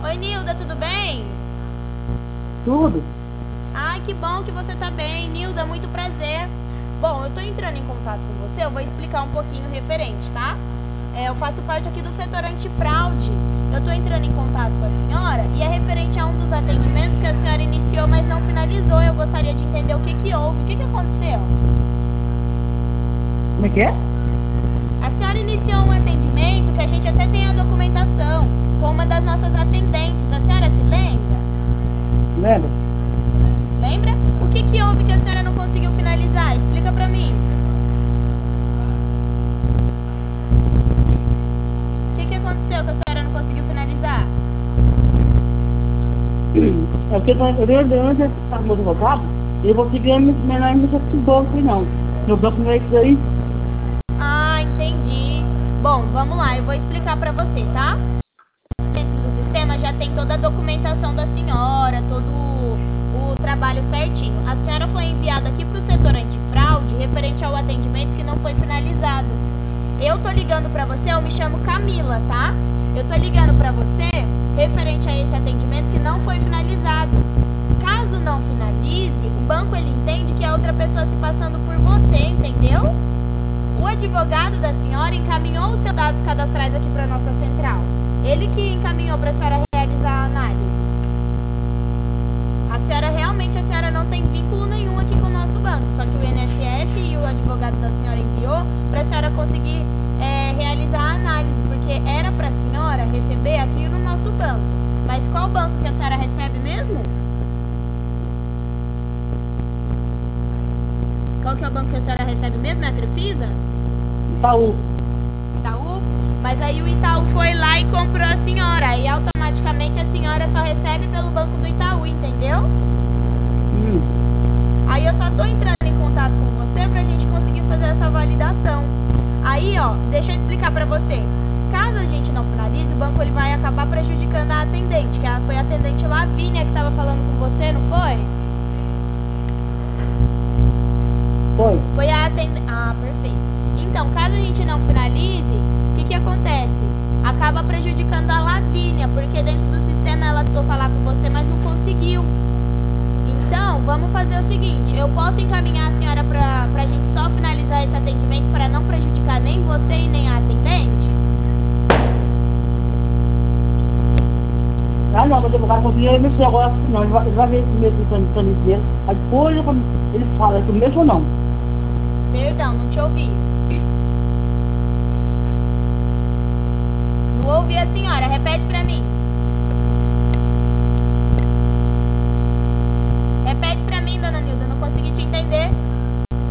Oi, Nilda, tudo bem? Tudo. Ai, que bom que você tá bem. Nilda, muito prazer. Bom, eu tô entrando em contato com você, eu vou explicar um pouquinho referente, tá? Eu faço parte aqui do setor antifraude. Eu tô entrando em contato com a senhora e é referente a um dos atendimentos que a senhora iniciou, mas não finalizou. Eu gostaria de entender o que que houve, o que que aconteceu. Como é que é? A senhora iniciou um atendimento que a gente até tem a documentação com uma das nossas atendentes. A senhora se lembra? Lembra? Lembra? O que que houve que a senhora não conseguiu finalizar? Explica pra mim. O que que aconteceu que a senhora não conseguiu finalizar? É porque eu venho antes do meu advogado e eu vou seguir menor nesse banco, não. Meu banco não é isso aí. Ah, entendi. Bom, vamos lá, eu vou explicar pra você, tá? Dentro do sistema já tem toda a documentação da senhora, todo o trabalho certinho. A senhora foi enviada aqui pro setor antifraude referente ao atendimento que não foi finalizado. Eu tô ligando pra você, eu me chamo Camila, tá? Eu tô ligando pra você referente a esse atendimento que não foi finalizado. Caso não finalize, o banco ele entende que é outra pessoa se passando por você, entendeu? O advogado da senhora encaminhou os seus dados cadastrais aqui para nossa central. Ele que encaminhou para a senhora realizar a análise. A senhora não tem vínculo nenhum aqui com o nosso banco, só que o INSS e o advogado da senhora enviou para a senhora conseguir realizar a análise, porque era para a senhora receber aqui no nosso banco. Mas qual banco que a senhora recebe mesmo? Qual que é o banco que a senhora recebe mesmo? É a Crefisa? Itaú. Itaú? Mas aí o Itaú foi lá e comprou a senhora. Aí automaticamente a senhora só recebe pelo banco do Itaú, entendeu? Aí eu só tô entrando em contato com você pra gente conseguir fazer essa validação. Aí, ó, deixa eu explicar pra você. Caso a gente não finalize, o banco ele vai acabar prejudicando a atendente, que foi a atendente Lavínia que tava falando com você, não foi? Foi. Foi a atendente. Ah, perfeito. Então, caso a gente não finalize, o que que acontece? Acaba prejudicando a Lavínia, porque dentro do sistema ela tentou falar com você, mas não conseguiu. Então, vamos fazer o seguinte, eu posso encaminhar a senhora pra gente só finalizar esse atendimento para não prejudicar nem você e nem a atendente? Ah, não, mas o advogado conseguiu mexer agora, não. Ele vai ver primeiro o trâmite dele. Aí depois ele fala, é que mesmo ou não. Perdão, não te ouvi. Não ouvi a senhora, repete pra mim.